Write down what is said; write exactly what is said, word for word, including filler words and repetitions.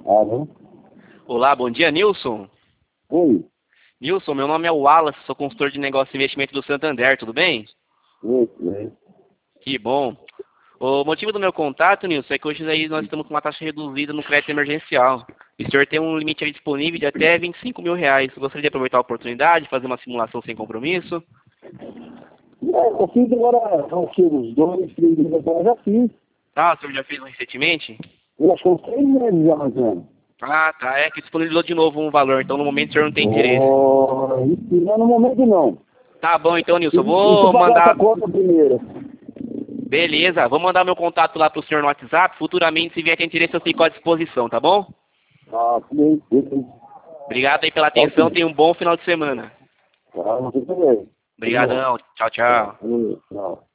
Alô? Olá, bom dia, Nilson. Oi. Nilson, meu nome é Wallace, sou consultor de negócio e investimento do Santander, tudo bem? Oi, oi. Que bom. O motivo do meu contato, Nilson, é que hoje aí nós estamos com uma taxa reduzida no crédito emergencial. E o senhor tem um limite aí disponível de até vinte e cinco mil reais. Você gostaria de aproveitar a oportunidade, fazer uma simulação sem compromisso? É, eu fiz agora, não sei, uns dois, três dias atrás, já fiz. Ah, o senhor já fez um recentemente? Eu acho que uns três meses já, mais ou menos. Ah, tá. É que disponibilizou de novo um valor, então no momento o senhor não tem interesse. Oh, isso não, no momento não. Tá bom, então, Nilson, eu Deixa deixa eu vou pagar essa mandar... conta primeiro. Beleza, vou mandar meu contato lá pro senhor no WhatsApp. Futuramente, se vier ter interesse, eu fico à disposição, tá bom? Ah, sim, sim. Obrigado aí pela Tá, atenção, sim. tenha um bom final de semana. Tá, você também. Tudo bom. Obrigadão, tchau, Tá, tchau. tudo bem. Tchau.